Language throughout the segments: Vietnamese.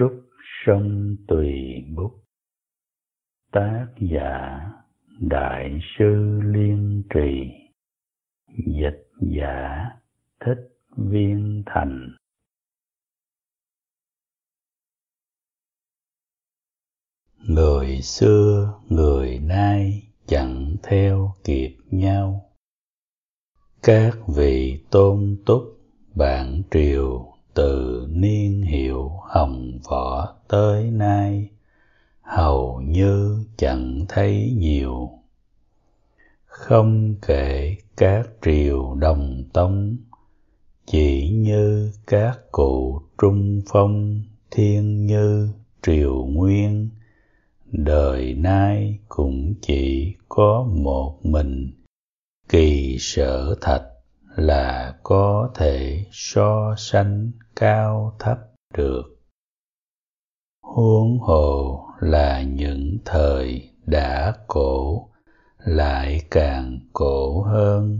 Trúc sông Tùy Bút. Tác giả Đại sư Liên Trì. Dịch giả Thích Viên Thành. Người xưa người nay chẳng theo kịp nhau. Các vị tôn túc bản triều từ niên hiệu Hồng Võ tới nay hầu như chẳng thấy nhiều. Không kể các triều đồng tông, chỉ như các cụ Trung Phong, Thiên Như, Triều Nguyên, đời nay cũng chỉ có một mình Kỳ Sở Thạch là có thể so sánh cao thấp được. Huống hồ là những thời đã cổ lại càng cổ hơn.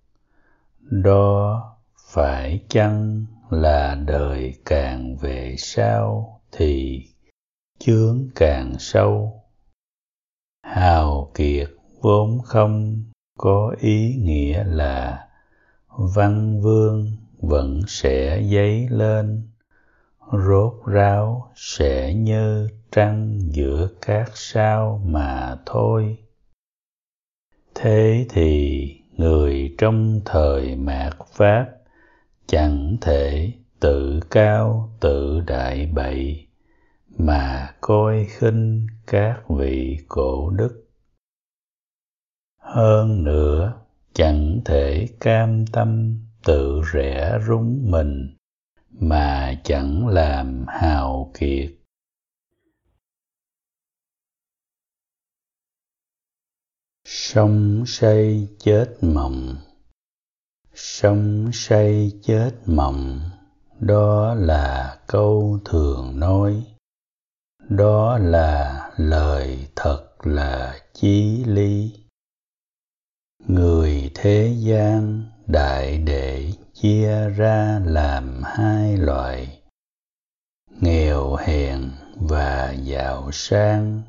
Đó phải chăng là đời càng về sau thì chướng càng sâu? Hào kiệt vốn không có ý nghĩa là văn vương vẫn sẽ dấy lên, rốt ráo sẽ như trăng giữa các sao mà thôi. Thế thì người trong thời mạt Pháp chẳng thể tự cao tự đại bậy mà coi khinh các vị cổ đức. Hơn nữa chẳng thể cam tâm tự rẽ rúng mình mà chẳng làm hào kiệt. Sống say chết mộng. Sống say chết mộng, đó là câu thường nói. Đó là lời thật là chí lý. Người thế gian đại để chia ra làm hai loại: nghèo hèn và giàu sang.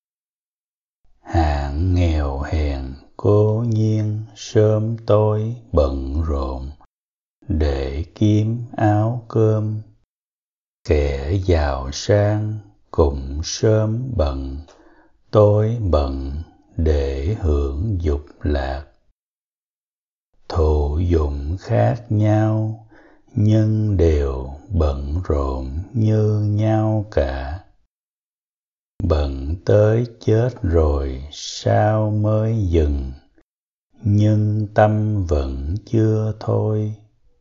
Hạng nghèo hèn cố nhiên sớm tối bận rộn để kiếm áo cơm. Kẻ giàu sang cũng sớm bận tối bận để hưởng dục lạc. Thụ dụng khác nhau nhưng đều bận rộn như nhau cả. Bận tới chết rồi sao mới dừng, nhưng tâm vẫn chưa thôi.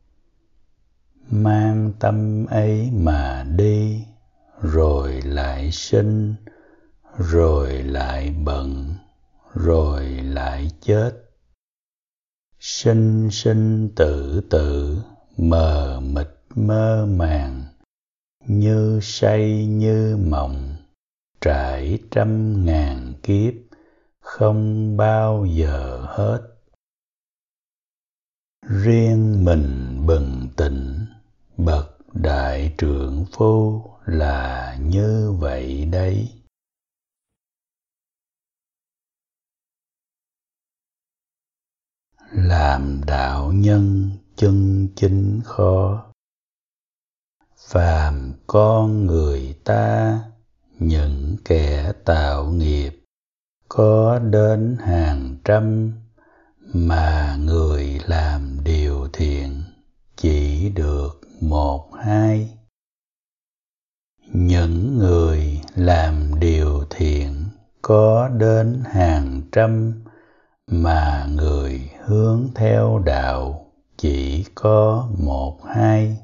Mang tâm ấy mà đi, rồi lại sinh, rồi lại bận, rồi lại chết. Sinh sinh tử tử, mờ mịt mơ màng, như say như mộng, trải trăm ngàn kiếp, không bao giờ hết. Riêng mình bừng tỉnh, bậc đại trượng phu là như vậy đấy. Làm đạo nhân chân chính khó. Phàm con người ta, những kẻ tạo nghiệp có đến hàng trăm, mà người làm điều thiện chỉ được một hai. Những người làm điều thiện có đến hàng trăm, mà người hướng theo đạo chỉ có một hai.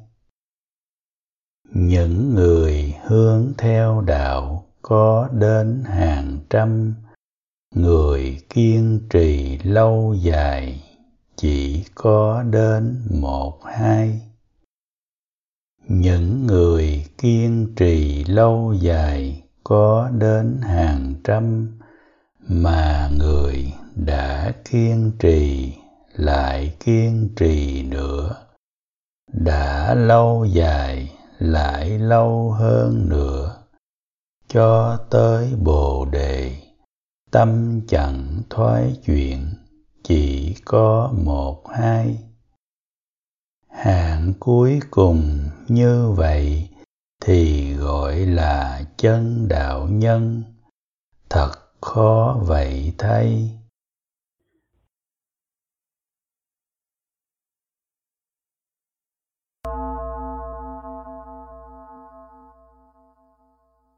Những người hướng theo đạo có đến hàng trăm, người kiên trì lâu dài chỉ có đến một hai. Những người kiên trì lâu dài có đến hàng trăm, mà người đã kiên trì lại kiên trì nữa, đã lâu dài lại lâu hơn nữa, cho tới Bồ Đề. Tâm chẳng thoái chuyển, chỉ có một hai. Hạng cuối cùng như vậy thì gọi là chân đạo nhân, thật khó vậy thay.